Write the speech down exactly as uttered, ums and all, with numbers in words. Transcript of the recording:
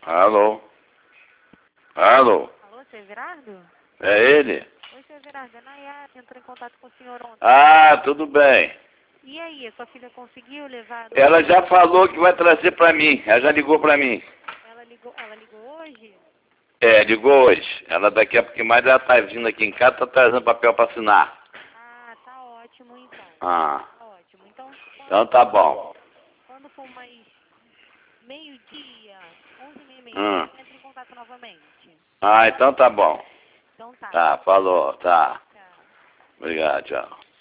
Alô? Alô? Alô, seu Everardo? É ele? Oi, seu Everardo, a Nayara entrou em contato com o senhor ontem. Ah, tudo bem. E aí, a sua filha conseguiu levar... Do... Ela já falou que vai trazer pra mim. Ela já ligou pra mim. Ela ligou, ela ligou hoje? É, ligou hoje. Ela daqui a pouco mais ela tá vindo aqui em casa, tá trazendo papel pra assinar. Ah, tá ótimo então. Ah, Tá ótimo. Então, então quando, tá bom. quando for mais meio-dia, onze e meia, Hum. meio-dia, entre em contato novamente. Ah, então tá bom. Então tá. Tá, falou, tá. Tchau. Obrigado, tchau.